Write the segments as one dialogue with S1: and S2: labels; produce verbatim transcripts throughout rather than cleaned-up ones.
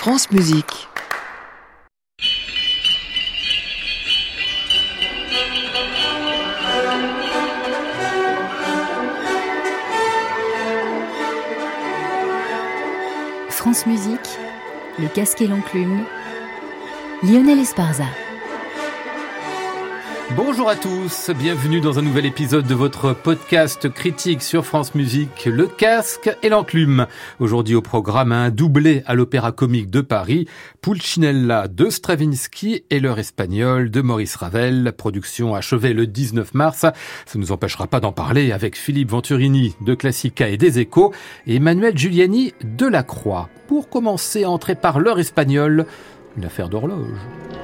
S1: France Musique.
S2: France Musique, le casque et l'enclume, Lionel Esparza.
S3: Bonjour à tous, bienvenue dans un nouvel épisode de votre podcast critique sur France Musique, le casque et l'enclume. Aujourd'hui au programme, un doublé à l'Opéra Comique de Paris, Pulcinella de Stravinsky et l'heure espagnole de Maurice Ravel, production achevée le dix-neuf mars. Ça ne nous empêchera pas d'en parler avec Philippe Venturini de Classica et des Échos et Emmanuel Giuliani de La Croix. Pour commencer, entrer par l'heure espagnole, une affaire d'horloge.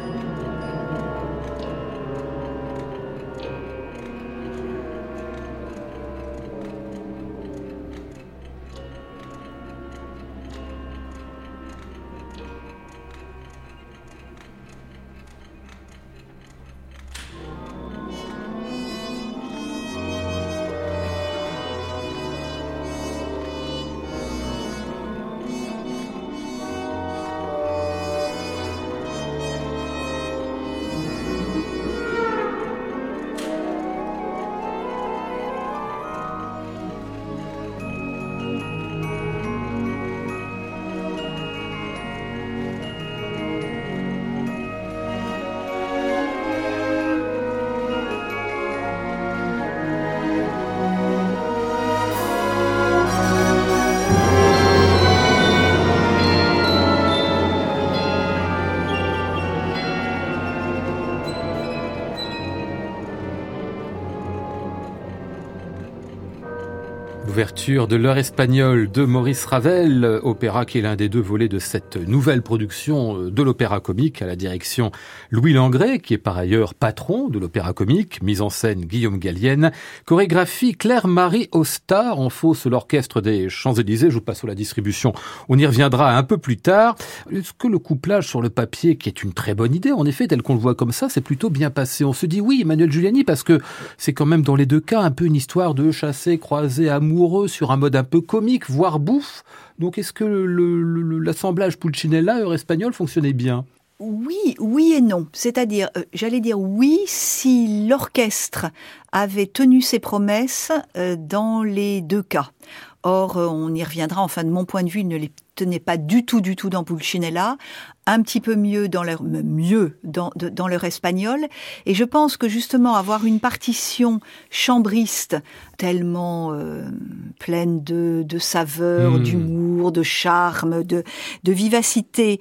S3: L'ouverture de l'heure espagnole de Maurice Ravel, opéra qui est l'un des deux volets de cette nouvelle production de l'Opéra Comique à la direction Louis Langret, qui est par ailleurs patron de l'Opéra Comique, mise en scène Guillaume Gallienne, chorégraphie Claire-Marie Ostard, en fausse l'orchestre des Champs-Élysées. Je vous passe sur la distribution, on y reviendra un peu plus tard. Est-ce que le couplage sur le papier, qui est une très bonne idée, en effet, tel qu'on le voit comme ça, c'est plutôt bien passé. On se dit oui, Emmanuel Giuliani, parce que c'est quand même dans les deux cas un peu une histoire de chassé, croisé, amoureux, sur un mode un peu comique, voire bouffe. Donc est-ce que le, le, l'assemblage Pulcinella, heure espagnole, fonctionnait bien ?
S4: Oui, oui et non. C'est-à-dire, euh, j'allais dire oui si l'orchestre avait tenu ses promesses euh, dans les deux cas. Or, euh, on y reviendra, enfin de mon point de vue, il ne les tenait pas du tout, du tout dans Pulcinella, un petit peu mieux dans leur, mieux dans, de, dans leur espagnol. Et je pense que justement, avoir une partition chambriste tellement euh, pleine de, de saveur, mmh. d'humour, de charme, de, de vivacité,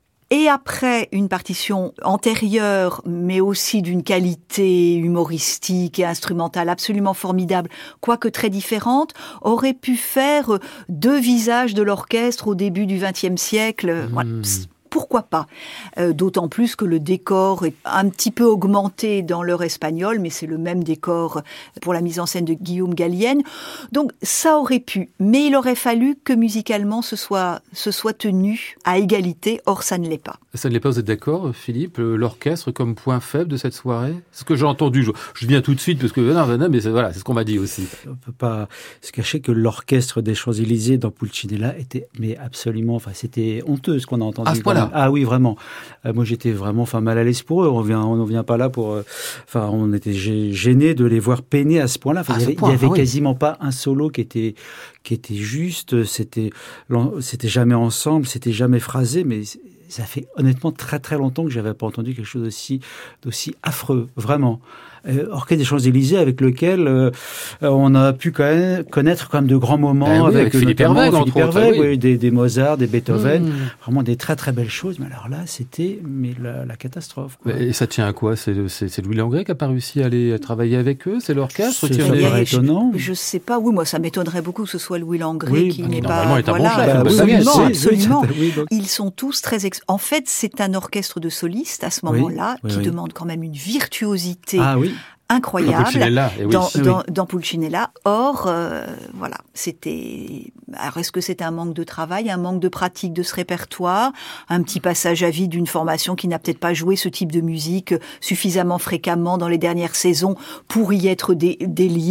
S4: et après, une partition antérieure, mais aussi d'une qualité humoristique et instrumentale absolument formidable, quoique très différente, aurait pu faire deux visages de l'orchestre au début du vingtième siècle. Mmh. Voilà. Pourquoi pas ? euh, D'autant plus que le décor est un petit peu augmenté dans l'heure espagnole, mais c'est le même décor pour la mise en scène de Guillaume Gallienne. Donc ça aurait pu, mais il aurait fallu que musicalement ce soit, ce soit tenu à égalité, or ça ne l'est pas.
S3: Ça ne l'est pas, vous êtes d'accord, Philippe ? L'orchestre comme point faible de cette soirée ? C'est ce que j'ai entendu, je, je viens tout de suite, parce que non, non, mais c'est, voilà, c'est ce qu'on m'a dit aussi.
S5: On ne peut pas se cacher que l'orchestre des Champs-Élysées dans Pulcinella était mais absolument, enfin c'était honteux ce qu'on a entendu.
S3: À ce point-là.
S5: Ah oui, vraiment. Euh, moi, j'étais vraiment, enfin, mal à l'aise pour eux. On vient, on ne vient pas là pour, euh, enfin, on était gênés de les voir peiner à ce point-là. Enfin, à il y avait, point, il y avait ah, quasiment oui. pas un solo qui était, qui était juste. C'était, c'était jamais ensemble, c'était jamais phrasé, mais ça fait honnêtement très très longtemps que j'avais pas entendu quelque chose d'aussi, d'aussi affreux, vraiment. Euh, Orchestre des Champs-Élysées avec lequel euh, on a pu quand même connaître quand même de grands moments
S3: ben oui, avec, avec Philippe Hervé,
S5: Philippe Hervé,
S3: oui.
S5: oui, des, des Mozart, des Beethoven, mmh. vraiment des très très belles choses. Mais alors là, c'était mais la, la catastrophe. Quoi.
S3: Et ça tient à quoi ? C'est, c'est, c'est Louis Langret qui a pas réussi à aller travailler avec eux ? C'est l'orchestre ?
S5: C'est, c'est
S4: est...
S5: étonnant.
S4: Je, je sais pas. Oui, moi ça m'étonnerait beaucoup que ce soit Louis Langret
S5: oui,
S4: qui
S5: bah,
S4: n'est
S3: normalement
S4: pas.
S3: Est un
S4: voilà,
S3: bon chef,
S4: bah, absolument,
S5: oui,
S4: absolument.
S5: Oui, oui, donc...
S4: Ils sont tous très. Ex... En fait, c'est un orchestre de solistes à ce moment-là
S5: oui,
S4: qui
S5: oui, oui.
S4: demande quand même une virtuosité.
S5: Ah oui.
S4: Incroyable
S3: dans Pulcinella, eh oui.
S4: dans,
S5: oui.
S4: dans, dans Pulcinella. Or, euh, voilà, c'était. Alors, est-ce que c'est un manque de travail, un manque de pratique de ce répertoire, un petit passage à vide d'une formation qui n'a peut-être pas joué ce type de musique suffisamment fréquemment dans les dernières saisons pour y être dé- délié?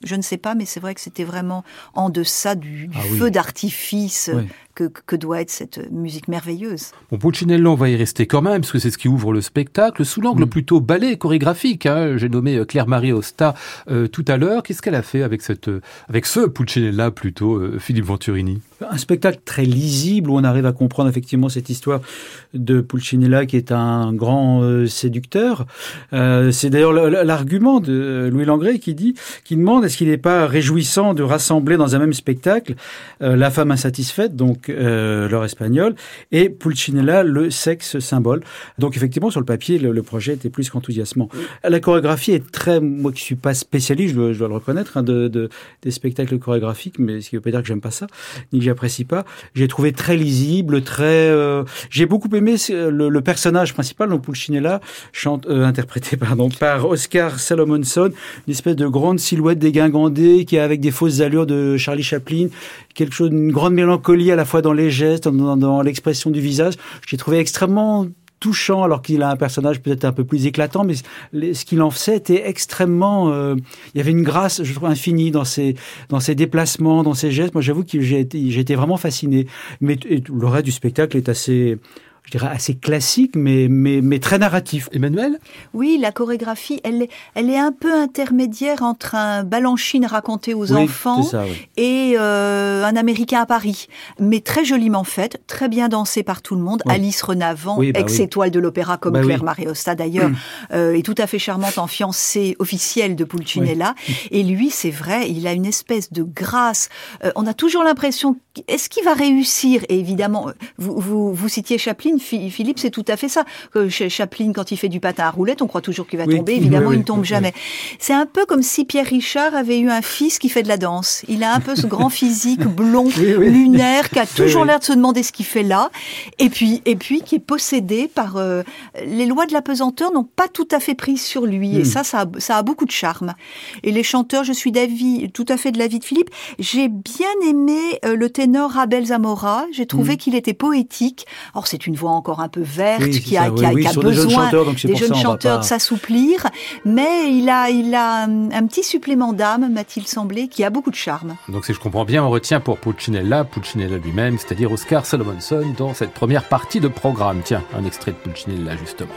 S4: je ne sais pas, mais c'est vrai que c'était vraiment en deçà du, du
S5: ah,
S4: feu
S5: oui.
S4: d'artifice oui. que, que doit être cette musique merveilleuse.
S3: Bon, Pulcinella, on va y rester quand même, parce que c'est ce qui ouvre le spectacle, sous l'angle mmh. plutôt ballet chorégraphique. Hein. J'ai nommé Claire-Marie Aosta euh, tout à l'heure. Qu'est-ce qu'elle a fait avec, cette, avec ce Pulcinella plutôt, euh, Philippe Venturini?
S5: Un spectacle très lisible, où on arrive à comprendre effectivement cette histoire de Pulcinella, qui est un grand euh, séducteur. Euh, c'est d'ailleurs l'argument de Louis Langrée qui dit, qui demande est-ce qu'il n'est pas réjouissant de rassembler dans un même spectacle euh, la femme insatisfaite, donc euh, l'or espagnol, et Pulcinella, le sexe symbole. Donc effectivement, sur le papier, le, le projet était plus qu'enthousiasmant. La chorégraphie est très, moi qui suis pas spécialiste, je dois, je dois le reconnaître, hein, de, de, des spectacles chorégraphiques, mais ce qui ne veut pas dire que j'aime pas ça, ni que j'apprécie pas. J'ai trouvé très lisible, très. Euh, j'ai beaucoup aimé le, le personnage principal, donc Pulcinella, chante, euh, interprété pardon par Oscar Salomonson, une espèce de grande silhouette dégingandée qui est avec des fausses allures de Charlie Chaplin, quelque chose, une grande mélancolie à la fois dans les gestes, dans, dans, dans l'expression du visage. J'ai trouvé extrêmement touchant, alors qu'il a un personnage peut-être un peu plus éclatant, mais les, ce qu'il en faisait était extrêmement... Euh, il y avait une grâce, je trouve, infinie dans ses, dans ses déplacements, dans ses gestes. Moi, j'avoue que j'ai été, j'ai été vraiment fasciné. Mais et, le reste du spectacle est assez... je dirais assez classique, mais, mais, mais très narratif.
S3: Emmanuel ?
S4: Oui, la chorégraphie, elle est, elle est un peu intermédiaire entre un Balanchine raconté aux
S5: oui,
S4: enfants
S5: c'est ça, oui.
S4: et euh, un Américain à Paris. Mais très joliment faite, très bien dansée par tout le monde. Oui. Alice Renavant, oui, bah ex-étoile oui. de l'opéra, comme bah Claire-Marie Aosta d'ailleurs, mmh. euh, est tout à fait charmante en fiancée officielle de Pulcinella. Oui. Et lui, c'est vrai, il a une espèce de grâce. Euh, on a toujours l'impression, est-ce qu'il va réussir ? Et évidemment, vous, vous, vous citiez Chaplin, Philippe, c'est tout à fait ça. Chaplin, quand il fait du patin à roulettes, on croit toujours qu'il va oui, tomber. Évidemment, oui, il ne tombe oui, jamais. Oui. C'est un peu comme si Pierre Richard avait eu un fils qui fait de la danse. Il a un peu ce grand physique blond, oui, oui. lunaire, qui a toujours oui, l'air de se demander ce qu'il fait là. Et puis, et puis qui est possédé par... Euh, les lois de la pesanteur n'ont pas tout à fait prise sur lui. Mm. Et ça, ça a, ça a beaucoup de charme. Et les chanteurs, je suis d'avis, tout à fait de l'avis de Philippe. J'ai bien aimé euh, le ténor Abel Zamora. J'ai trouvé mm. qu'il était poétique. Alors, c'est une voix encore un peu verte, oui, qui a, ça, qui a, oui, qui a besoin des jeunes chanteurs, donc des jeunes chanteurs pas... de s'assouplir, mais il a, il a un petit supplément d'âme, m'a-t-il semblé, qui a beaucoup de charme.
S3: Donc si je comprends bien, on retient pour Pulcinella, Pulcinella lui-même, c'est-à-dire Oscar Salomonson, dans cette première partie de programme. Tiens, un extrait de Pulcinella, justement.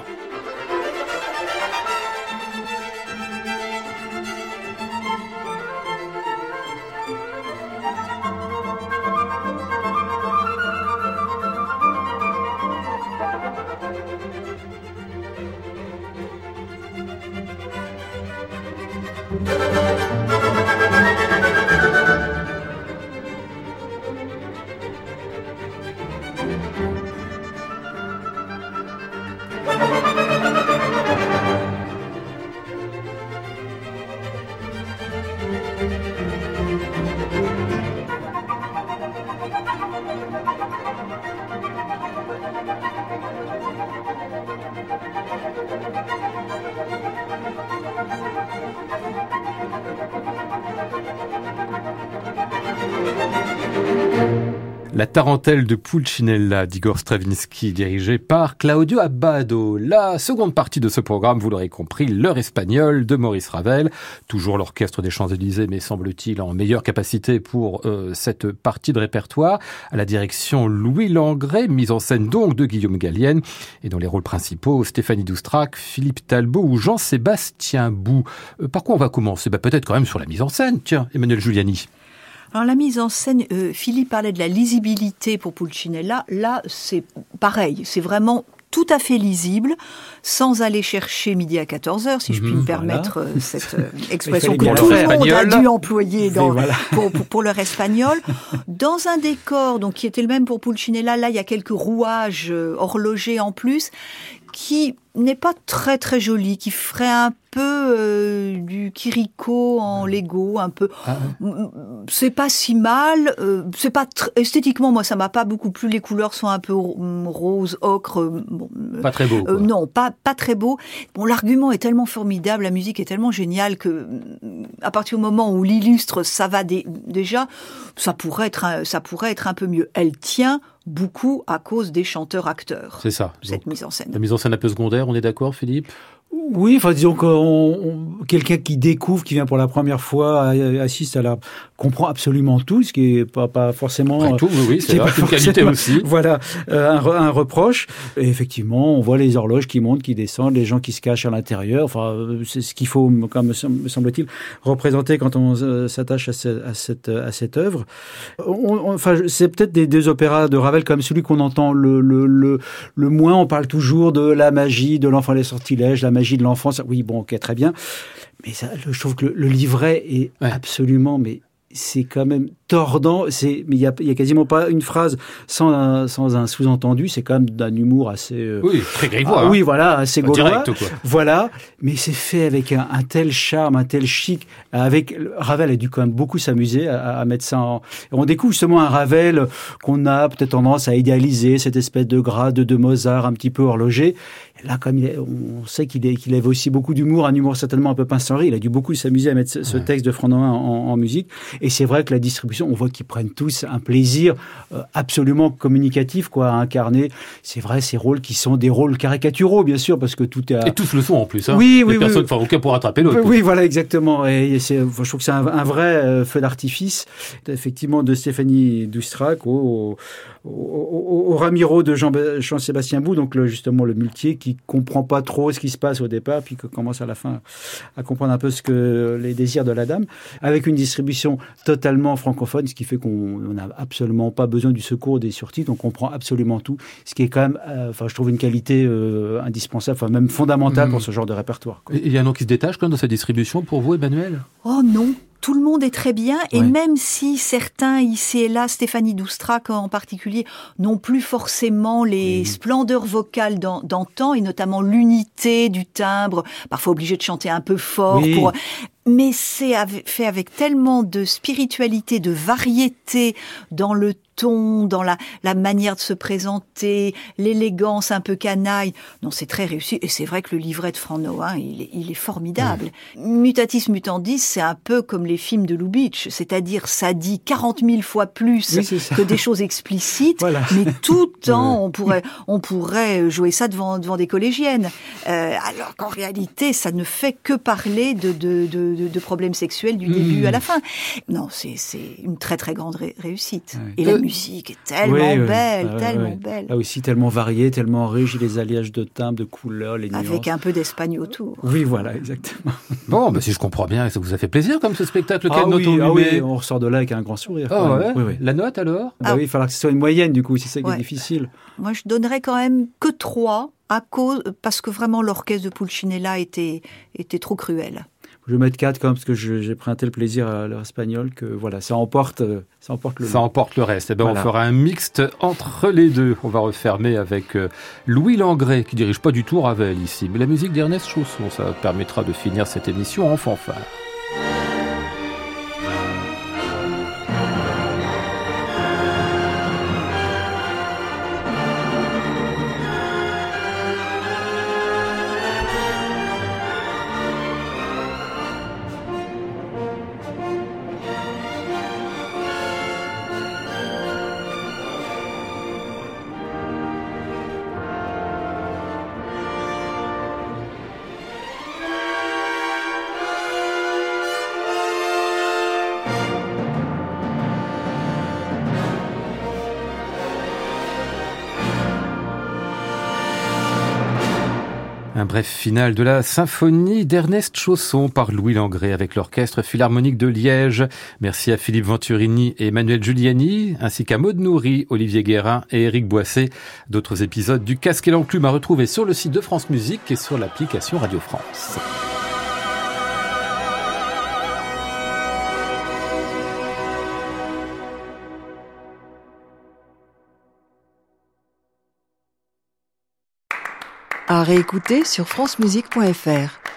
S3: La tarentelle de Pulcinella d'Igor Stravinsky, dirigée par Claudio Abbado. La seconde partie de ce programme, vous l'aurez compris, l'heure espagnole de Maurice Ravel. Toujours l'orchestre des Champs-Élysées, mais semble-t-il en meilleure capacité pour euh, cette partie de répertoire. À la direction Louis Langrée, mise en scène donc de Guillaume Gallienne. Et dans les rôles principaux, Stéphanie Doustrac, Philippe Talbot ou Jean-Sébastien Bou. Euh, par quoi on va commencer ? Bah, peut-être quand même sur la mise en scène. Tiens, Emmanuel Giuliani.
S4: Alors la mise en scène, euh, Philippe parlait de la lisibilité pour Pulcinella. Là, c'est pareil, c'est vraiment tout à fait lisible, sans aller chercher midi à quatorze heures, si mmh, je puis me permettre voilà. cette euh, expression que tout le monde a dû employer dans, voilà. pour, pour, pour l'heure espagnole. Dans un décor donc qui était le même pour Pulcinella, là il y a quelques rouages euh, horlogers en plus, qui n'est pas très très joli, qui ferait un peu euh, du Kiriko en Lego, un peu. Ah ouais. C'est pas si mal. Euh, c'est pas tr- esthétiquement, moi, ça m'a pas beaucoup plu. Les couleurs sont un peu rose, ocre. Bon,
S3: pas très beau. Quoi.
S4: Euh, non, pas pas très beau. Bon, l'argument est tellement formidable, la musique est tellement géniale que, à partir du moment où l'illustre, ça va dé- déjà, ça pourrait être un, ça pourrait être un peu mieux. Elle tient beaucoup à cause des chanteurs-acteurs.
S3: C'est ça.
S4: Cette
S3: Donc,
S4: mise en scène.
S3: La mise en scène un peu secondaire, on est d'accord, Philippe ?
S5: Oui, enfin disons que quelqu'un qui découvre, qui vient pour la première fois, assiste à la, comprend absolument tout, ce qui est pas, pas forcément.
S3: Après tout, oui, oui c'est une qualité aussi.
S5: Voilà, euh, un, un reproche. Et effectivement, on voit les horloges qui montent, qui descendent, les gens qui se cachent à l'intérieur. Enfin, c'est ce qu'il faut, comme me semble-t-il, représenter quand on euh, s'attache à, ce, à cette à cette œuvre. On, on, enfin, c'est peut-être des, des opéras de Ravel comme celui qu'on entend le le le le moins. On parle toujours de la magie, de l'enfant et les sortilèges, la magie de l'enfance. Oui, bon, ok, très bien. Mais ça, je trouve que le, le livret est ouais. absolument, mais c'est quand même tordant. C'est, mais il y a, il y a quasiment pas une phrase sans un, sans un sous-entendu. C'est quand même d'un humour assez. Euh,
S3: oui, très grivois.
S5: Ah,
S3: hein.
S5: Oui, voilà, assez gaulois.
S3: Direct, quoi.
S5: Voilà, mais c'est fait avec un, un tel charme, un tel chic. Avec Ravel a dû quand même beaucoup s'amuser à, à mettre ça en. On découvre justement un Ravel qu'on a peut-être tendance à idéaliser, cette espèce de grade de Mozart un petit peu horloger. Là, comme il est, on sait qu'il, est, qu'il avait aussi beaucoup d'humour, un humour certainement un peu pincerie. Il a dû beaucoup s'amuser à mettre ce, ce ouais. texte de Fernand en, en, en musique. Et c'est vrai que la distribution, on voit qu'ils prennent tous un plaisir euh, absolument communicatif, quoi, à incarner. C'est vrai, ces rôles qui sont des rôles caricaturaux, bien sûr, parce que tout est. À...
S3: Et tous le sont en plus. Hein.
S5: Oui, oui,
S3: Les
S5: oui.
S3: personnes, enfin, aucun pour rattraper l'autre.
S5: Oui, oui, voilà, exactement. Et c'est, je trouve que c'est un, un vrai euh, feu d'artifice, effectivement, de Stéphanie Doustrac au, au, au, au Ramiro de Jean, Jean-Sébastien Bou, donc le, justement le muletier qui comprend pas trop ce qui se passe au départ, puis que commence à la fin à comprendre un peu ce que les désirs de la dame, avec une distribution totalement francophone, ce qui fait qu'on n'a absolument pas besoin du secours des surtitres, on comprend absolument tout, ce qui est quand même, euh, enfin, je trouve une qualité euh, indispensable, enfin même fondamentale mmh. pour ce genre de répertoire. Quoi.
S3: Et il y a un nom qui se détache quand même dans cette distribution pour vous, Emmanuel ?
S4: Oh non. Tout le monde est très bien, et ouais. même si certains, ici et là, Stéphanie Doustrac en particulier, n'ont plus forcément les oui. splendeurs vocales d'antan, et notamment l'unité du timbre, parfois obligé de chanter un peu fort oui. pour... Mais c'est fait avec tellement de spiritualité, de variété dans le ton, dans la, la manière de se présenter, l'élégance un peu canaille. Non, c'est très réussi. Et c'est vrai que le livret de Franck Nohain, il est, il est formidable. Mmh. Mutatis mutandis, c'est un peu comme les films de Lubitsch. C'est-à-dire, ça dit quarante mille fois plus oui, que des choses explicites. Voilà. Mais tout le temps, on pourrait, on pourrait jouer ça devant, devant des collégiennes. Euh, alors qu'en réalité, ça ne fait que parler de, de, de De, de problèmes sexuels du début mmh. à la fin. Non, c'est, c'est une très très grande ré- réussite. Ouais. Et euh, la musique est tellement oui, belle, oui. tellement ouais. belle.
S5: Là aussi, tellement variée, tellement riche, les alliages de timbre, de couleurs, les nuances.
S4: Avec un peu d'Espagne autour.
S5: Oui, voilà, exactement.
S3: Bon, bah, si je comprends bien, ça vous a fait plaisir comme ce spectacle. Quelle
S5: ah
S3: note
S5: oui,
S3: on
S5: ah
S3: lui
S5: oui, on ressort de là avec un grand sourire.
S3: Ah ouais. Oui, oui. La note alors
S5: bah ah. Oui, il va falloir que ce soit une moyenne du coup, c'est ça qui ouais. est difficile.
S4: Moi, je donnerais quand même que trois, à cause, parce que vraiment l'orchestre de Pulcinella était, était trop cruel.
S5: Je vais mettre quatre quand même, parce que je, j'ai pris un tel plaisir à l'heure espagnole que voilà, ça emporte, ça emporte le
S3: Ça emporte le reste. Eh ben, voilà. On fera un mixte entre les deux. On va refermer avec Louis Langret, qui dirige pas du tout Ravel ici, mais la musique d'Ernest Chausson. Ça permettra de finir cette émission en fanfare. Un bref final de la symphonie d'Ernest Chausson par Louis Langret avec l'Orchestre Philharmonique de Liège. Merci à Philippe Venturini et Emmanuel Giuliani, ainsi qu'à Maud Nourri, Olivier Guérin et Éric Boisset. D'autres épisodes du Casque et l'Enclume à retrouver sur le site de France Musique et sur l'application Radio France.
S1: À réécouter sur francemusique point f r.